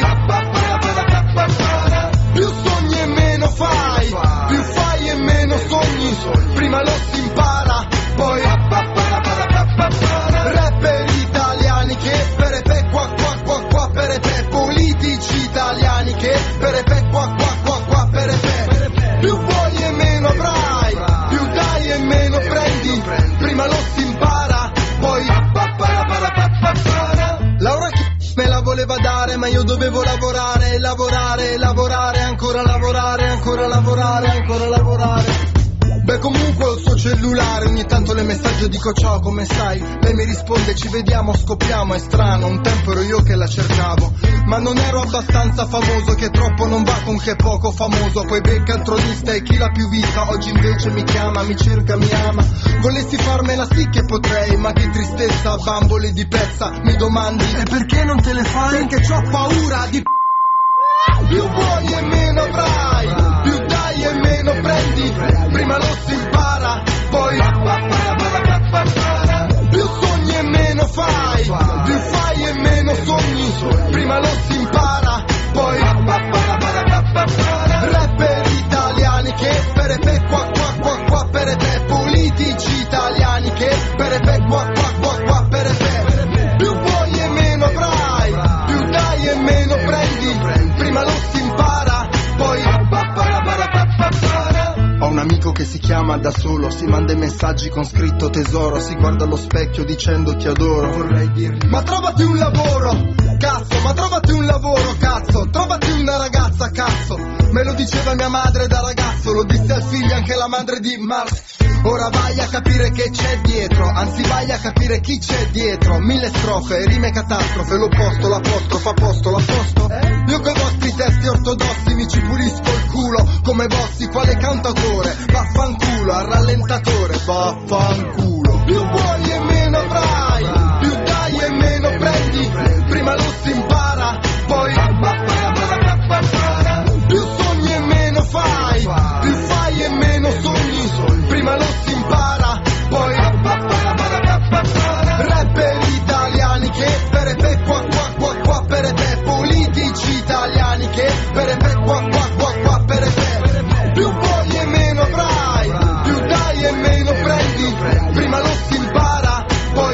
più sogni e meno fai, più fai e meno sogni. Prima lo si impara, poi rapper italiani che perepe qua qua qua qua perepe, politici italiani che perepe qua qua qua dovevo lavorare, lavorare, lavorare, ancora lavorare, ancora lavorare, ancora lavorare. Beh, comunque ho il suo cellulare, ogni tanto le messaggio, dico ciao, come stai? Lei mi risponde, ci vediamo, scoppiamo, è strano, un tempo ero io che la cercavo, ma non ero abbastanza famoso, che troppo non va con che poco famoso, poi becca il tronista e chi l'ha più vista, oggi invece mi chiama, mi cerca, mi ama, volessi farmela sì che potrei, ma che tristezza, bambole di pezza, mi domandi, e perché non te le fai? Perché c'ho paura di più vuoi e meno avrai, più dai e meno prendi, prima lo si impara, poi più sogni e meno fai, più fai e meno sogni, prima lo si impara, poi rapper italiani che perepe qua qua qua qua perepe, politici italiani che perepe qua qua qua qua perepe, più vuoi e meno avrai, più dai e meno prendi, prima lo si impara, poi ho un amico che si chiama da solo, si manda i messaggi con scritto tesoro, si guarda allo specchio dicendo ti adoro, vorrei dirgli ma trovati un lavoro, cazzo, ma trovati un lavoro, cazzo, trovati una ragazza, cazzo, me lo diceva mia madre da ragazzo, lo disse al figlio anche la madre di Marx. Ora vai a capire che c'è dietro, anzi vai a capire chi c'è dietro, 1000 strofe, rime catastrofe, l'opposto, l'apostrofa, posto, l'apposto. Io coi vostri testi ortodossi mi ci pulisco il culo, come Bossi, quale cantautore, vaffanculo, al rallentatore, vaffanculo. Più vuoi e meno avrai, più dai e meno prendi, prima lo si impara, poi più sogni e meno fai, più fai e meno sogni, prima lo si impara, poi rapper italiani che perepe qua qua qua qua perepe, politici italiani che perepe qua qua qua qua perepe, più vuoi e meno avrai, più dai e meno prendi, prima lo si impara, poi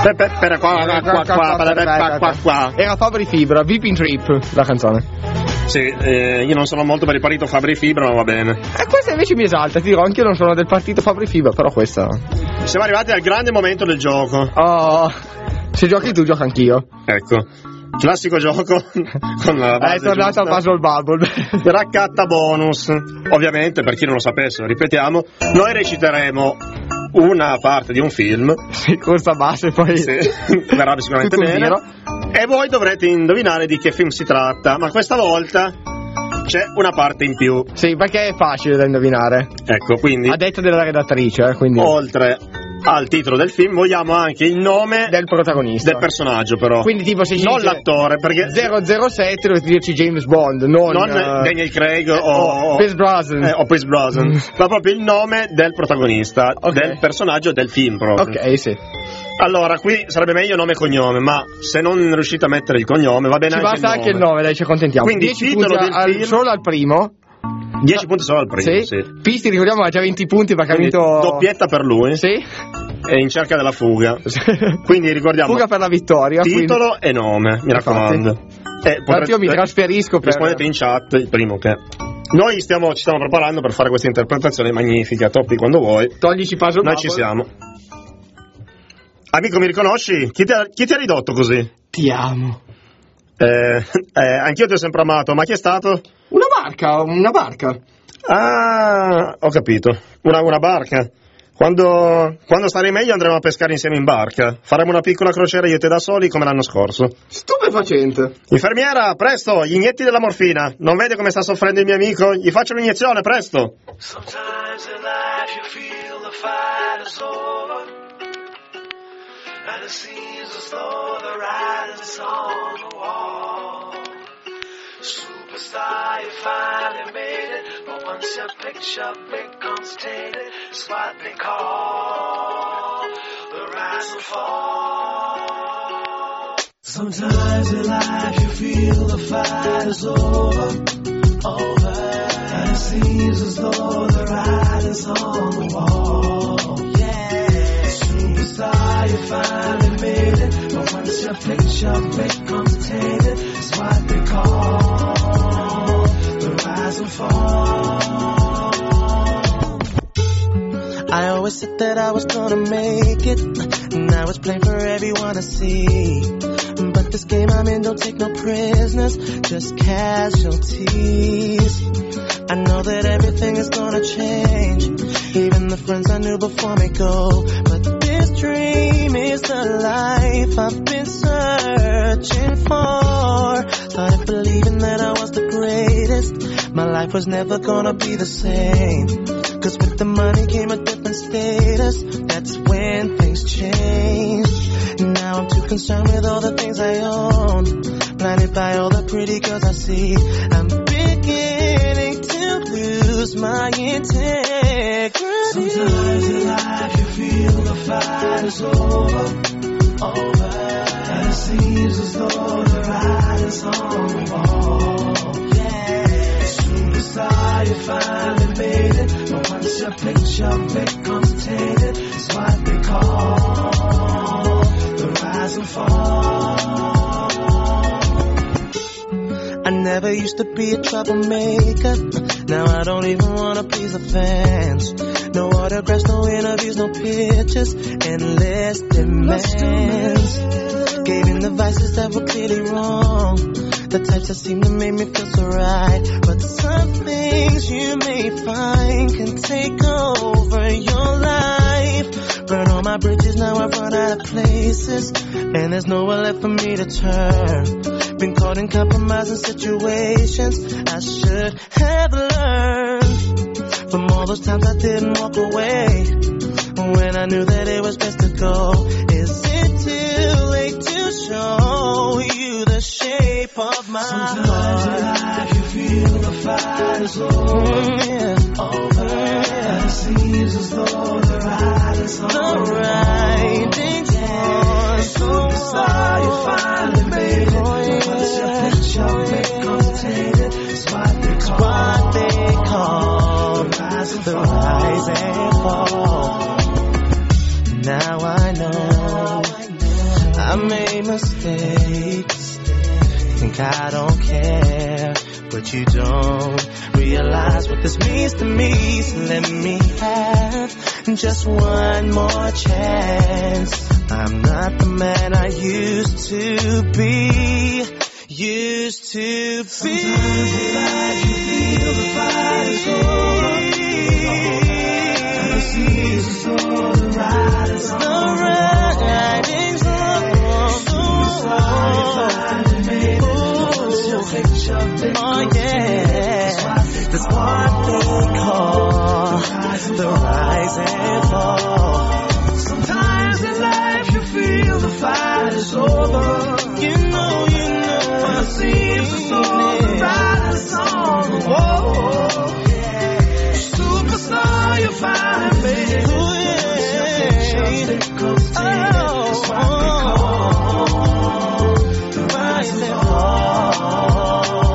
era Fabri Fibra, Vipin Trip la canzone. Sì, io non sono molto per il partito Fabri Fibra, ma va bene. E questa invece mi esalta, ti dirò, anche io non sono del partito Fabri Fibra, però questa... Siamo arrivati al grande momento del gioco. Oh, se giochi tu, gioco anch'io. Ecco, classico gioco con la base è tornato a Puzzle Bubble. Raccatta bonus. Ovviamente, per chi non lo sapesse, lo ripetiamo, noi reciteremo una parte di un film. Sì, con sta base poi... Sì, verrà sicuramente bene. E voi dovrete indovinare di che film si tratta, ma questa volta c'è una parte in più. Sì, perché è facile da indovinare. Ecco, quindi... A detta della redattrice, quindi... Oltre al titolo del film vogliamo anche il nome del protagonista, del personaggio, però. Quindi tipo se ci non dice l'attore, perché 007 dovete dirci James Bond, non Daniel Craig o Pierce Brosnan. O Pierce Brosnan. Ma proprio il nome del protagonista, del personaggio del film proprio. Ok, sì. Allora, qui sarebbe meglio nome e cognome, ma se non riuscite a mettere il cognome va bene, ci anche il nome. basta anche il nome, dai, ci accontentiamo. Quindi 10 titolo punti del film solo al primo. 10 punti solo al primo, sì. Pisti, ricordiamo, ha già 20 punti perché ha vinto... Doppietta per lui. Sì. È in cerca della fuga. Quindi ricordiamo... Fuga per la vittoria. Titolo e nome, mi raccomando. Io mi trasferisco per... Rispondete in chat, il primo che... Noi ci stiamo preparando per fare questa interpretazione magnifica. Toppi quando vuoi. Toglici Puzzle Bubble. Noi ci siamo. Amico, mi riconosci? Chi ti ha ridotto così? Ti amo. Anch'io ti ho sempre amato, ma chi è stato? Una barca. Ah, ho capito. Una barca. Quando starei meglio andremo a pescare insieme in barca. Faremo una piccola crociera io e te da soli come l'anno scorso. Stupefacente. Infermiera, presto, gli inietti della morfina. Non vede come sta soffrendo il mio amico? Gli faccio un'iniezione, presto. Sometimes in life you feel the fight is over. And it seems as though the writing's on the wall. Superstar, you finally made it, but once your picture becomes tainted, it's what they call the rise and fall. Sometimes in life you feel the fight is over, and it seems as though the writing's on the wall. Superstar, you finally made it, but once your picture becomes tainted, it's what they call the rise and fall. I always said that I was gonna make it, and I was playing for everyone to see. But this game I'm in don't take no prisoners, just casualties. I know that everything is gonna change, even the friends I knew before me go. But this dream is the life I've been searching for. Started believing that I was the greatest. My life was never gonna be the same, 'cause with the money came a different status. That's when things changed. Now I'm too concerned with all the things I own, blinded by all the pretty girls I see. I'm beginning to lose my integrity. Sometimes in life you feel the fight is over, and it seems as though the ride is on the wall. Superstar, you finally made it, but once your picture becomes tainted, it's what they call the rise and fall. I never used to be a troublemaker. Now I don't even wanna please the fans. No autographs, no interviews, no pictures, endless demands. Gave in the vices that were clearly wrong, the types that seem to make me feel so right. But some things you may find can take over your life. Burn all my bridges, now I've run out of places, and there's nowhere left for me to turn. Been caught in compromising situations I should have learned from all those times I didn't walk away when I knew that it was best to go. Is it too late to show you the shape of my heart? Sometimes in life you feel the fight is over, and it seems as though the ride is on. The riding's on. So far you finally made it. Once your picture becomes tainted, it's what they call the rise and fall. Now I know I made mistakes. Think I don't care, but you don't realize what this means to me. So let me have just one more chance. I'm not the man I used to be. Sometimes in life you feel the fight is over, and it seems as though the ride is on. The riding's on. Oh yeah, that's what they call the rise and fall. Sometimes in life you feel the fight is over. You know, it seems as though the ride is on. Whoa, superstar, you finally made it. Oh yeah, that's what they call the rise and fall.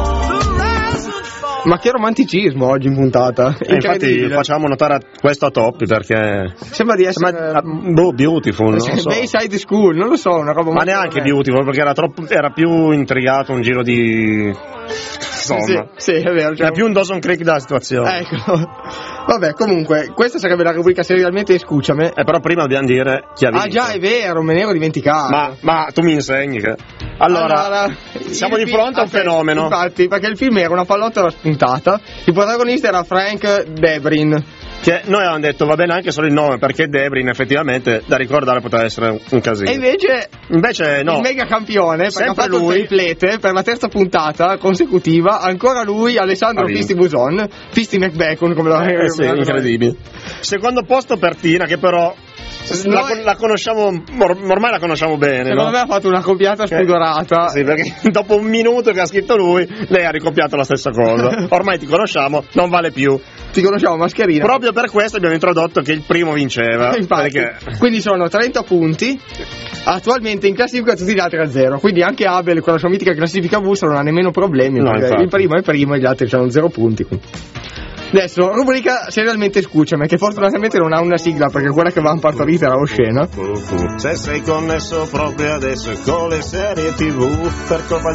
Ma che romanticismo oggi in puntata. Infatti facciamo notare questo a Toppi perché sembra di essere Beautiful, non so. Bayside School, non lo so, una roba. Ma neanche Beautiful, perché era più intrigato un giro di insomma. Sì, è vero, è più un Dawson Creek della situazione. Ecco. Vabbè, comunque, questa sarebbe la rubrica serialmente Escúchame. Però prima dobbiamo dire chi ha vinto. Ah già, è vero, me ne ero dimenticato. Ma tu mi insegni che... Allora siamo di fronte a un fenomeno. Infatti, perché il film era una pallottola spuntata, il protagonista era Frank Debrin. Che noi avevamo detto va bene anche solo il nome, perché Debrin effettivamente da ricordare poteva essere un casino. E invece no, il mega campione, perché ha fatto lui, il triplete per la terza puntata consecutiva, ancora lui, Alessandro Fisti Buson, Fisti McBacon come lo sì, incredibile. Secondo posto per Tina, che però la conosciamo, ormai la conosciamo bene. Secondo me ha fatto una copiata spudorata. Sì, perché dopo un minuto che ha scritto lui, lei ha ricopiato la stessa cosa. Ormai ti conosciamo, non vale più. Ti conosciamo, mascherina. Proprio per questo abbiamo introdotto che il primo vinceva. Infatti, quindi sono 30 punti. Attualmente in classifica tutti gli altri a 0. Quindi anche Abel con la sua mitica classifica busta non ha nemmeno problemi. No, il primo è primo e gli altri hanno 0 punti. Adesso, rubrica serialmente Escúchame, che fortunatamente non ha una sigla perché quella che avevamo partorito era oscena. Se sei connesso proprio adesso con le serie TV, per colpa di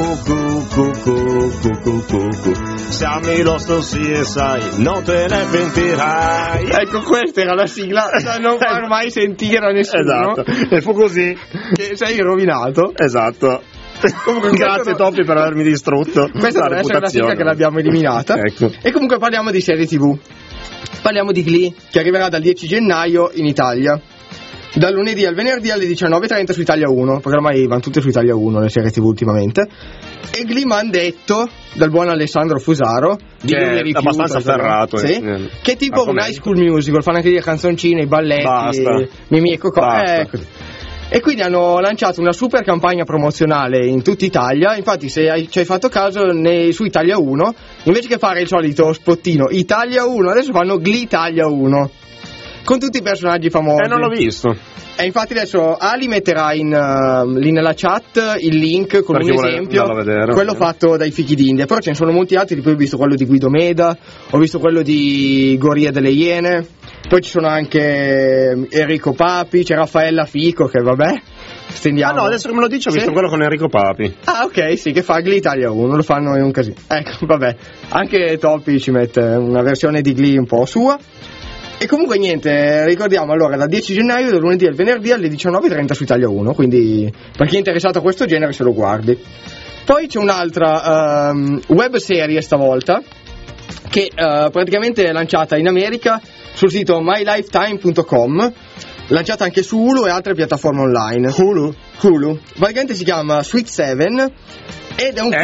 se ami lo sto sì e sai, non te ne pentirai. Ecco, questa era la sigla da non far mai sentire a nessuno. Esatto, e fu così che sei rovinato. Esatto. Comunque, grazie Topi per avermi distrutto. Questa deve essere una sigla che l'abbiamo eliminata. Ecco. E comunque parliamo di serie TV. Parliamo di Glee, che arriverà dal 10 gennaio in Italia. Dal lunedì al venerdì alle 19:30 su Italia 1, perché ormai vanno tutte su Italia 1 le serie TV ultimamente. E Glee m'han detto, dal buon Alessandro Fusaro, di che è abbastanza ferrato, sì? Che è tipo un high school musical, fanno anche le canzoncine, i balletti, Mimì e Cocò, così. E quindi hanno lanciato una super campagna promozionale in tutta Italia. Infatti, se ci hai fatto caso, su Italia 1, invece che fare il solito spottino Italia 1, adesso fanno Glee Italia 1 con tutti i personaggi famosi. Non l'ho visto. E infatti adesso Ali metterà lì nella chat il link con un esempio, quello fatto dai Fichi d'India. Però ce ne sono molti altri, tipo ho visto quello di Guido Meda, ho visto quello di Goria delle Iene, poi ci sono anche Enrico Papi, c'è Raffaella Fico, che vabbè, stendiamo. No, adesso che me lo dici ho visto quello con Enrico Papi. Ok, sì, che fa Glee Italia 1, lo fanno in un casino. Ecco, vabbè, anche Topi ci mette una versione di Glee un po' sua. E comunque niente, ricordiamo allora dal 10 gennaio, dal lunedì al venerdì alle 19:30 su Italia 1, quindi per chi è interessato a questo genere se lo guardi. Poi c'è un'altra web serie stavolta, che praticamente è lanciata in America sul sito mylifetime.com, lanciata anche su Hulu e altre piattaforme online. Hulu. Praticamente si chiama Sweet Seven ed è un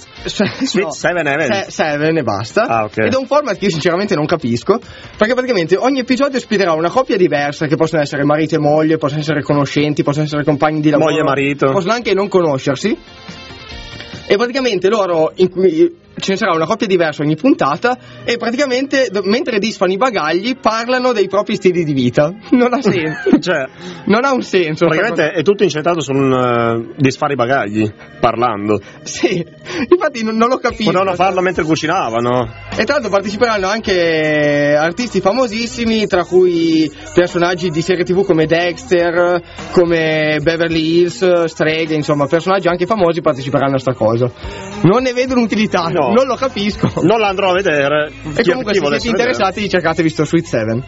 Seven e basta. Okay. Ed è un format che io sinceramente non capisco, perché praticamente ogni episodio ospiterà una coppia diversa, che possono essere marito e moglie, possono essere conoscenti, possono essere compagni di lavoro, moglie e marito, possono anche non conoscersi. E praticamente loro ce ne sarà una coppia diversa ogni puntata e praticamente mentre disfano i bagagli parlano dei propri stili di vita. Non ha senso. Cioè, non ha un senso. Praticamente è tutto incentrato sul disfare i bagagli parlando. Sì, infatti non lo capisco. Potevano farlo mentre cucinavano. E tra l'altro parteciperanno anche artisti famosissimi, tra cui personaggi di serie TV come Dexter, come Beverly Hills, Streghe, insomma personaggi anche famosi parteciperanno a sta cosa. Non ne vedo l'utilità, no. Non lo capisco. Non la andrò a vedere. E comunque se siete interessati cercatevi sto Sweet Seven.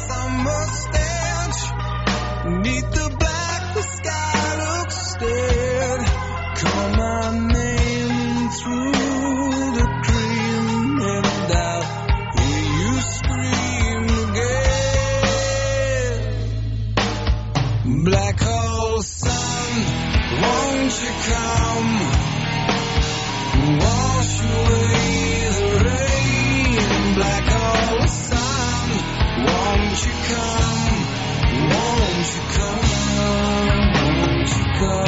Black hole sun, won't you come? Wash away the rain. Black hole sun, won't you come? Won't you come? Won't you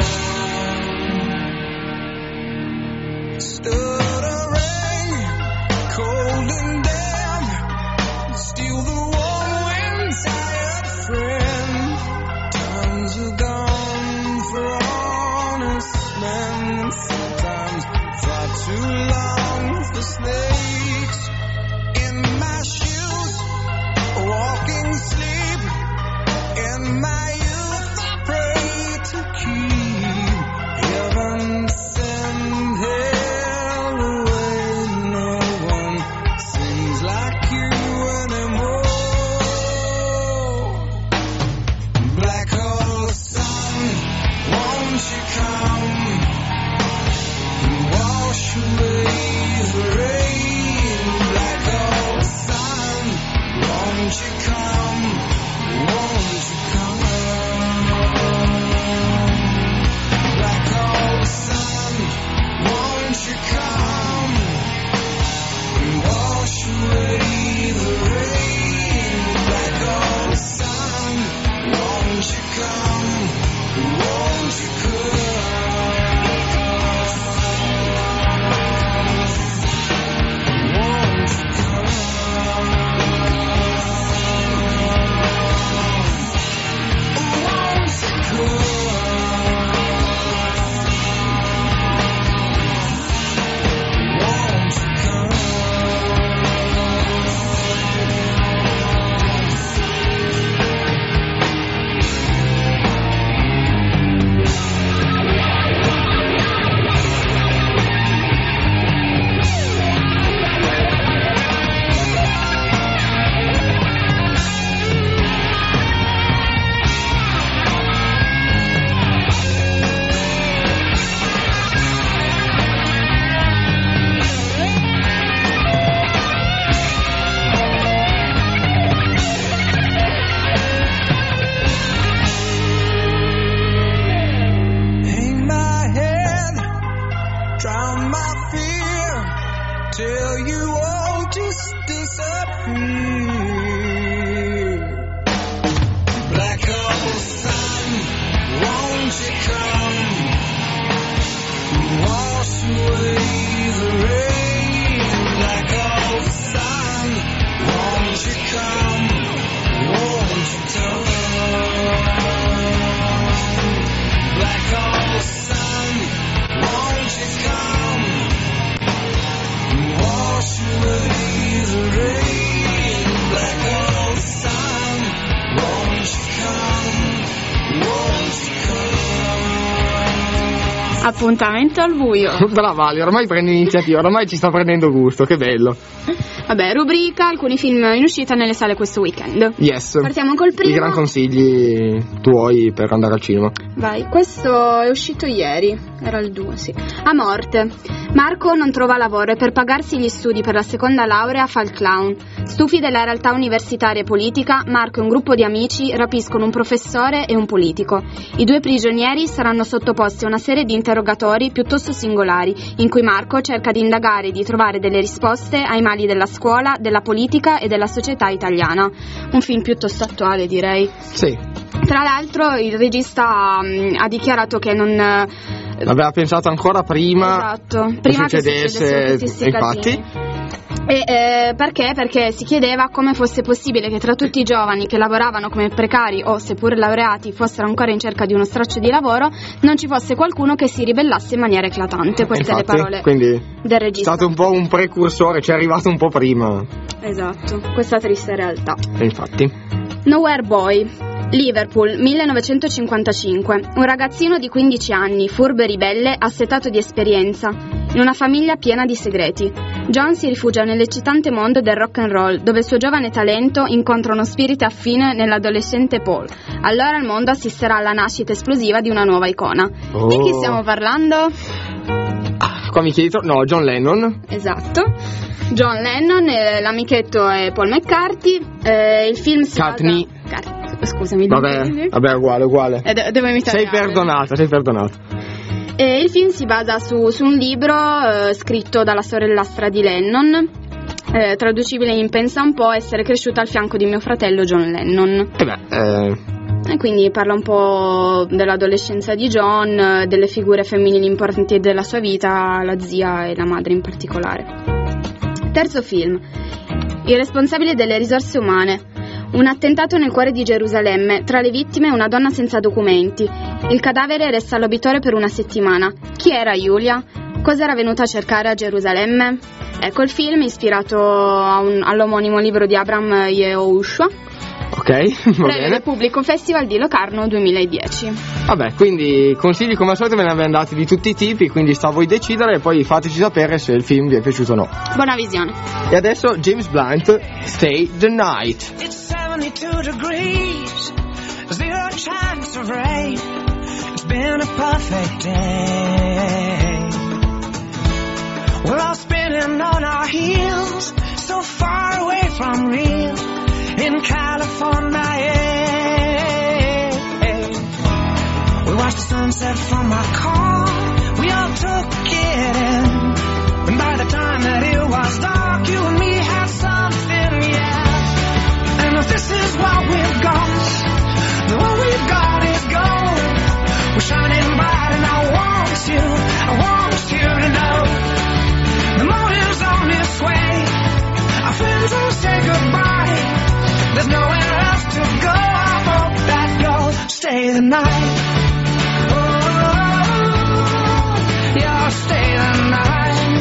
come? Stuttering, cold and damp, steal the warm wind, tired friend. Times are gone for honest men. Sometimes far too long for snakes. In my shoes, walking sleep. In my youth, I pray to keep heaven send hell away. No one sings like you anymore. Black hole sun, won't you come? Wash away the rain. Black hole sun, won't you come? Won't you come? Appuntamento al buio. Brava Ali, ormai prende iniziativa, ormai ci sta prendendo gusto, che bello. Vabbè, rubrica alcuni film in uscita nelle sale questo weekend. Yes. Partiamo col primo. I gran consigli tuoi per andare al cinema. Vai, questo è uscito ieri, era il 2, sì. A morte. Marco non trova lavoro e per pagarsi gli studi per la seconda laurea fa il clown. Stufi della realtà universitaria e politica, Marco e un gruppo di amici rapiscono un professore e un politico. I due prigionieri saranno sottoposti a una serie di interrogatori piuttosto singolari, in cui Marco cerca di indagare e di trovare delle risposte ai mali della scuola, della politica e della società italiana. Un film piuttosto attuale, direi. Sì. Tra l'altro il regista ha dichiarato che non... Aveva pensato ancora prima, esatto, prima che succedesse infatti. E perché? Perché si chiedeva come fosse possibile che tra tutti i giovani che lavoravano come precari o seppur laureati fossero ancora in cerca di uno straccio di lavoro non ci fosse qualcuno che si ribellasse in maniera eclatante. Queste infatti, le parole quindi del regista. È stato un po' un precursore, ci è arrivato un po' prima. Esatto, questa triste realtà. E infatti Nowhere Boy, Liverpool, 1955. Un ragazzino di 15 anni, furbo e ribelle, assetato di esperienza, in una famiglia piena di segreti. John si rifugia nell'eccitante mondo del rock and roll, dove il suo giovane talento incontra uno spirito affine nell'adolescente Paul. Allora il mondo assisterà alla nascita esplosiva di una nuova icona. Oh. Di chi stiamo parlando? Qua mi chiedi no, John Lennon. Esatto. John Lennon, l'amichetto è Paul McCartney. Il film si Cartney. Scusami. Vabbè, uguale. Devo imitare. Sei perdonata. Il film si basa su un libro scritto dalla sorellastra di Lennon, traducibile in pensa un po', essere cresciuta al fianco di mio fratello John Lennon. E quindi parla un po' dell'adolescenza di John, delle figure femminili importanti della sua vita, la zia e la madre in particolare. Terzo film, Il responsabile delle risorse umane. Un attentato nel cuore di Gerusalemme, tra le vittime una donna senza documenti. Il cadavere resta all'obitorio per una settimana. Chi era Giulia? Cosa era venuta a cercare a Gerusalemme? Ecco il film, ispirato all'omonimo libro di Abraham Yehoshua. Ok, va Premio bene. Pubblico Festival di Locarno 2010. Vabbè, quindi consigli come al solito ve ne abbiamo dati di tutti i tipi, quindi sta a voi decidere e poi fateci sapere se il film vi è piaciuto o no. Buona visione. E adesso James Blunt, Stay the Night. It's 72 degrees, zero chance of rain. It's been a perfect day. We're all spinning on our heels, so far away from real, in California. We watched the sunset from our car, we all took it in, and by the time that it was dark, you and me had something, yeah. And if this is what we've got, then what we've got is gold. We're shining bright and I want you to know, the morning's on its way, our friends will say goodbye, there's nowhere else to go, I hope that you'll stay the night. Oh, you'll stay the night.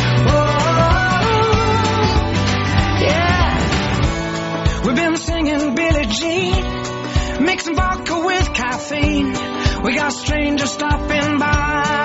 Oh, yeah. We've been singing Billie Jean, mixing vodka with caffeine. We got strangers stopping by.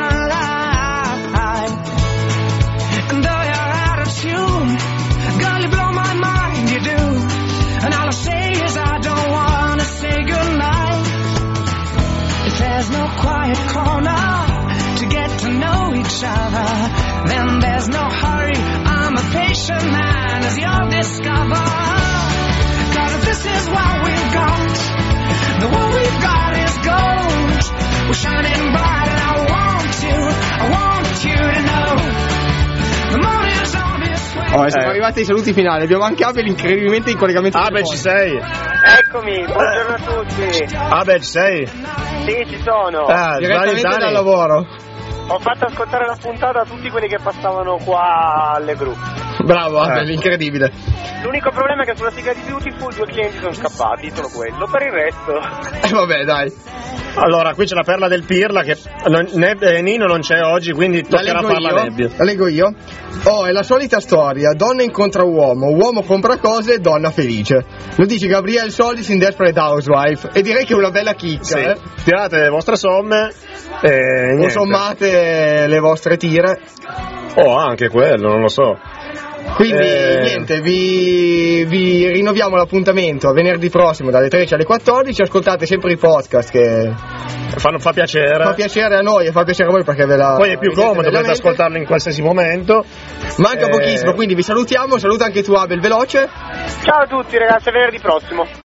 And though you're out of tune, girl, you blow my mind, you do. And all I say is I don't wanna say goodnight. If there's no quiet corner to get to know each other, then there's no hurry, I'm a patient man, as you'll discover. Cause if this is what we've got, then what we've got is gold. We're shining bright and I want you to know, the morning's on its way. Siamo arrivati ai saluti finali, abbiamo anche Abel incredibilmente in collegamento. Abel, ci sei? Eccomi, buongiorno a tutti. Abel, ci sei? Sì, ci sono. Direttamente dal lavoro. Ho fatto ascoltare la puntata a tutti quelli che passavano qua alle gru. Bravo, Abel, incredibile. L'unico problema è che sulla sigla di Beautiful 2 clienti sono scappati, solo quello. Per il resto... vabbè, dai. Allora, qui c'è la perla del Pirla che Nino non c'è oggi, quindi toccherà farla a Nebbia. La leggo io? È la solita storia, donna incontra uomo, uomo compra cose, donna felice. Lo dice Gabriele Solis in Desperate Housewife, e direi che è una bella chicca, sì. Tirate le vostre somme e o sommate le vostre tire. Anche quello, non lo so. Quindi niente, vi rinnoviamo l'appuntamento a venerdì prossimo dalle 13 alle 14. Ascoltate sempre i podcast che fa piacere. Fa piacere a noi e fa piacere a voi perché poi è più comodo, potete ascoltarlo in qualsiasi momento. Manca pochissimo, quindi vi salutiamo. Saluta anche tu, Abel, veloce. Ciao a tutti ragazzi, a venerdì prossimo.